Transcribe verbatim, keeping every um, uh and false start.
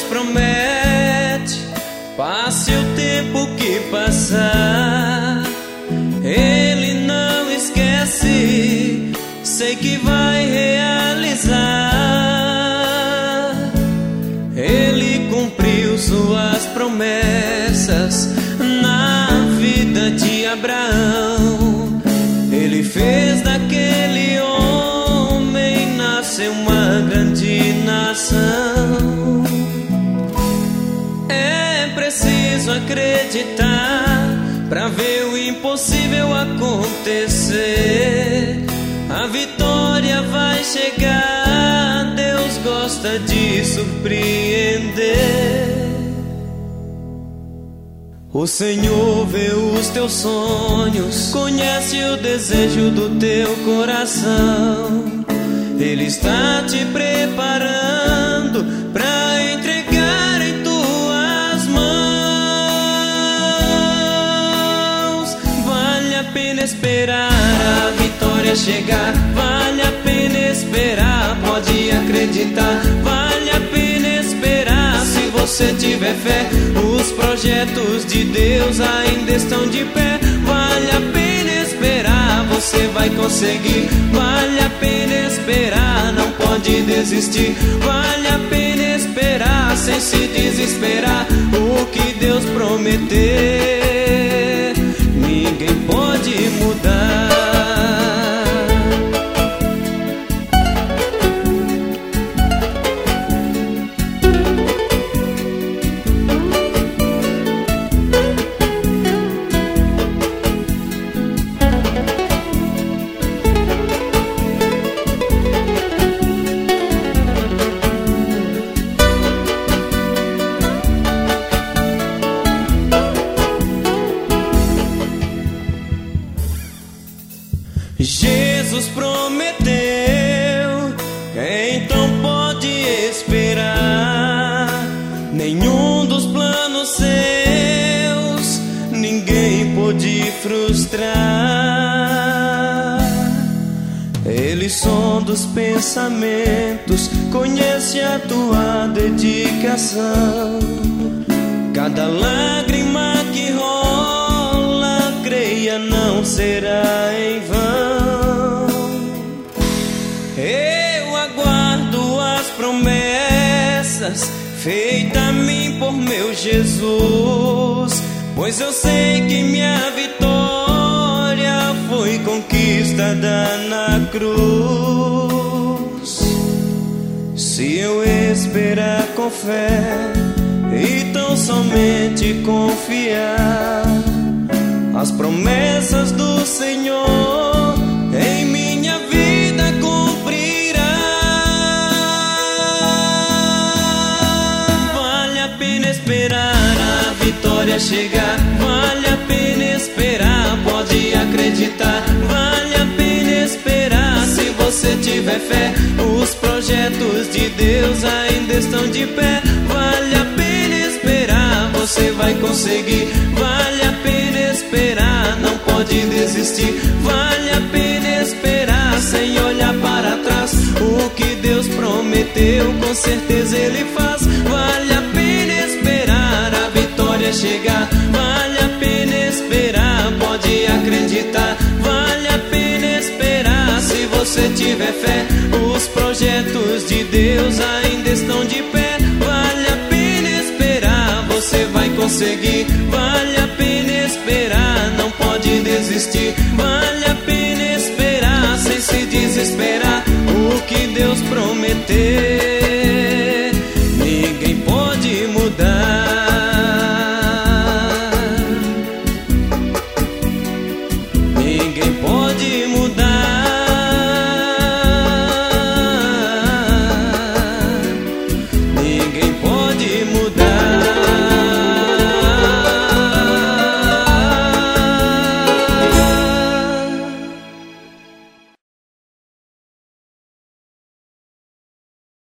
promete, passe o tempo que passar, Ele não esquece, sei que vai realizar. Ele cumpriu suas promessas na vida de Abraão. Ele fez daquele homem nascer uma grande nação. É preciso acreditar pra ver o impossível acontecer. A vitória vai chegar, Deus gosta de surpreender. O Senhor vê os teus sonhos, conhece o desejo do teu coração. Ele está te preparando pra entregar em tuas mãos. Vale a pena esperar a vitória chegar, vale a pena esperar, pode acreditar. Vale a pena esperar, se você tiver fé, os projetos de Deus ainda estão de pé. Vale a pena esperar, você vai conseguir. Vale a pena esperar, não pode desistir. Vale a pena esperar, sem se desesperar. O que Deus prometer, ninguém pode mudar. Jesus prometeu, então pode esperar. Nenhum dos planos seus ninguém pode frustrar. Ele sonda os pensamentos, conhece a tua dedicação. Cada lágrima que rola, creia, não será em vão. Eu aguardo as promessas feitas a mim por meu Jesus, pois eu sei que minha vitória foi conquistada na cruz. Se eu esperar com fé e tão somente confiar, as promessas do Senhor em minha vida cumprirá. Vale a pena esperar a vitória chegar, vale a pena esperar, pode acreditar. Vale a pena esperar, se você tiver fé, os projetos de Deus ainda estão de pé. Vale a pena esperar, você vai conseguir. Vale a pena esperar, não pode desistir. Vale a pena esperar, sem olhar para trás. O que Deus prometeu, com certeza Ele faz. Vale a pena esperar a vitória chegar, vale a pena esperar, pode acreditar. Vale a pena esperar, se você tiver fé, os projetos de Deus ainda estão de pé. Vale a pena esperar, você vai conseguir. Vale a pena esperar, não pode desistir. Vale a pena esperar, sem se desesperar. O que Deus prometer, ninguém pode mudar. Ninguém pode mudar. Ninguém pode mudar.